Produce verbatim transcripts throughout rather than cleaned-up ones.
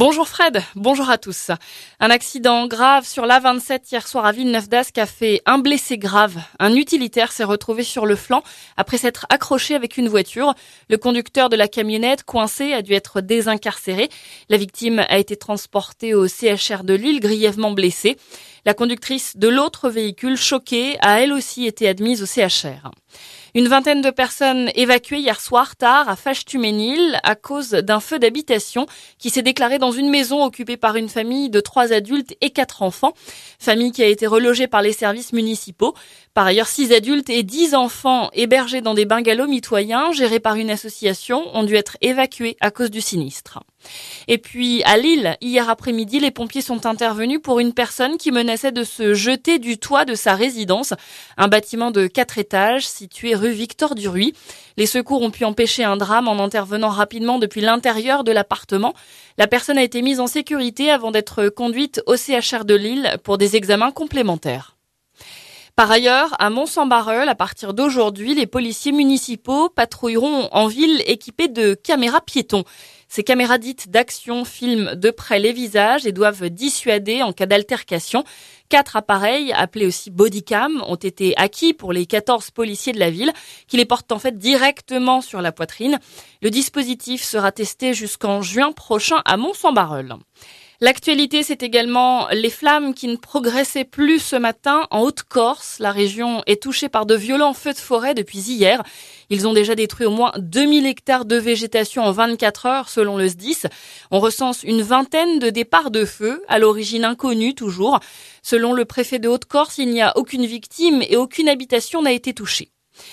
Bonjour Fred, bonjour à tous. Un accident grave sur l'A vingt-sept hier soir à Villeneuve-d'Ascq a fait un blessé grave. Un utilitaire s'est retrouvé sur le flanc après s'être accroché avec une voiture. Le conducteur de la camionnette, coincé, a dû être désincarcéré. La victime a été transportée au C H R de Lille, grièvement blessée. La conductrice de l'autre véhicule, choquée, a elle aussi été admise au C H R. Une vingtaine de personnes évacuées hier soir tard à Fâche-Tuménil à cause d'un feu d'habitation qui s'est déclaré dans une maison occupée par une famille de trois adultes et quatre enfants. Famille qui a été relogée par les services municipaux. Par ailleurs, six adultes et dix enfants hébergés dans des bungalows mitoyens gérés par une association ont dû être évacués à cause du sinistre. Et puis à Lille, hier après-midi, les pompiers sont intervenus pour une personne qui menaçait de se jeter du toit de sa résidence, un bâtiment de quatre étages situé rue Victor Duruy. Les secours ont pu empêcher un drame en intervenant rapidement depuis l'intérieur de l'appartement. La personne a été mise en sécurité avant d'être conduite au C H R de Lille pour des examens complémentaires. Par ailleurs, à Mont-Saint-Barreul, à partir d'aujourd'hui, les policiers municipaux patrouilleront en ville équipés de caméras piétons. Ces caméras dites d'action filment de près les visages et doivent dissuader en cas d'altercation. Quatre appareils, appelés aussi bodycam, ont été acquis pour les quatorze policiers de la ville, qui les portent en fait directement sur la poitrine. Le dispositif sera testé jusqu'en juin prochain à Mont-Saint-Barreul. L'actualité, c'est également les flammes qui ne progressaient plus ce matin en Haute-Corse. La région est touchée par de violents feux de forêt depuis hier. Ils ont déjà détruit au moins deux mille hectares de végétation en vingt-quatre heures, selon le S D I S. On recense une vingtaine de départs de feu, à l'origine inconnue toujours. Selon le préfet de Haute-Corse, il n'y a aucune victime et aucune habitation n'a été touchée.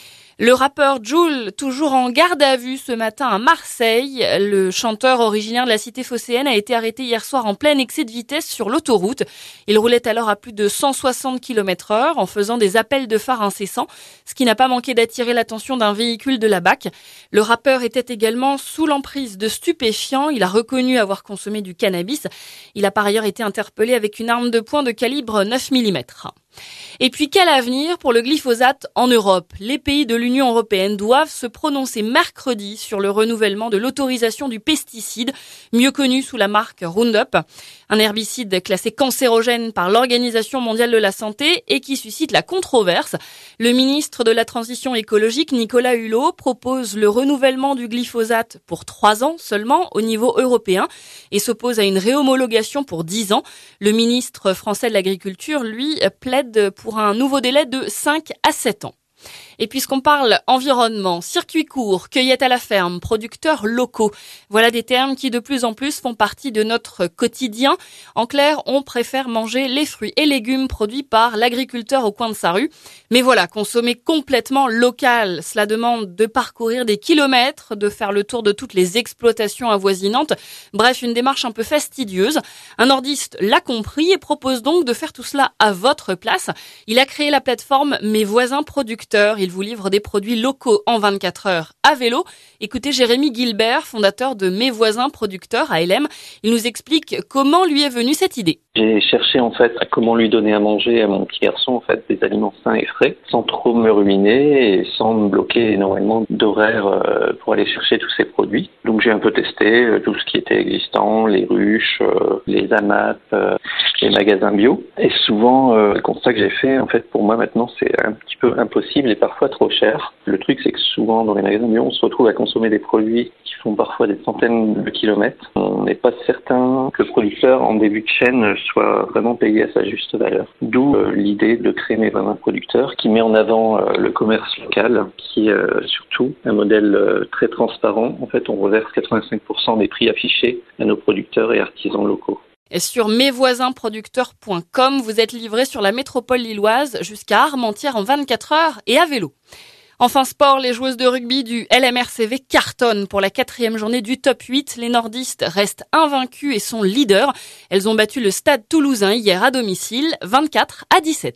Le rappeur Jul, toujours en garde à vue ce matin à Marseille. Le chanteur originaire de la cité phocéenne a été arrêté hier soir en plein excès de vitesse sur l'autoroute. Il roulait alors à plus de cent soixante kilomètres heure en faisant des appels de phare incessants, ce qui n'a pas manqué d'attirer l'attention d'un véhicule de la B A C. Le rappeur était également sous l'emprise de stupéfiants. Il a reconnu avoir consommé du cannabis. Il a par ailleurs été interpellé avec une arme de poing de calibre neuf millimètres. Et puis quel avenir pour le glyphosate en Europe ? Les pays de l'Union européenne doivent se prononcer mercredi sur le renouvellement de l'autorisation du pesticide, mieux connu sous la marque Roundup, un herbicide classé cancérogène par l'Organisation mondiale de la santé et qui suscite la controverse. Le ministre de la Transition écologique, Nicolas Hulot, propose le renouvellement du glyphosate pour trois ans seulement au niveau européen et s'oppose à une réhomologation pour dix ans. Le ministre français de l'Agriculture, lui, plaide pour un nouveau délai de cinq à sept ans. Et puisqu'on parle environnement, circuit court, cueillette à la ferme, producteurs locaux, voilà des termes qui de plus en plus font partie de notre quotidien. En clair, on préfère manger les fruits et légumes produits par l'agriculteur au coin de sa rue. Mais voilà, consommer complètement local, cela demande de parcourir des kilomètres, de faire le tour de toutes les exploitations avoisinantes. Bref, une démarche un peu fastidieuse. Un nordiste l'a compris et propose donc de faire tout cela à votre place. Il a créé la plateforme Mes Voisins Producteurs. Il vous livre des produits locaux en vingt-quatre heures à vélo. Écoutez Jérémy Gilbert, fondateur de Mes Voisins Producteurs à L M. Il nous explique comment lui est venue cette idée. J'ai cherché en fait à comment lui donner à manger à mon petit garçon en fait des aliments sains et frais, sans trop me ruminer et sans me bloquer énormément d'horaires euh, pour aller chercher tous ces produits. Donc j'ai un peu testé euh, tout ce qui était existant, les ruches, euh, les AMAP, euh, les magasins bio. Et souvent euh, le constat que j'ai fait en fait pour moi maintenant c'est un petit peu impossible et parfois trop cher. Le truc c'est que souvent dans les magasins bio on se retrouve à consommer des produits qui font parfois des centaines de kilomètres. On n'est pas certain que le producteur en début de chaîne soit vraiment payé à sa juste valeur. D'où euh, l'idée de créer Mes Voisins Producteurs qui met en avant euh, le commerce local, qui est euh, surtout un modèle euh, très transparent. En fait, on reverse quatre-vingt-cinq pour cent des prix affichés à nos producteurs et artisans locaux. Et sur mes voisins producteurs point com, vous êtes livré sur la métropole lilloise jusqu'à Armentières en vingt-quatre heures et à vélo. Enfin sport, les joueuses de rugby du L M R C V cartonnent pour la quatrième journée du top huit. Les nordistes restent invaincus et sont leaders. Elles ont battu le Stade Toulousain hier à domicile, vingt-quatre à dix-sept.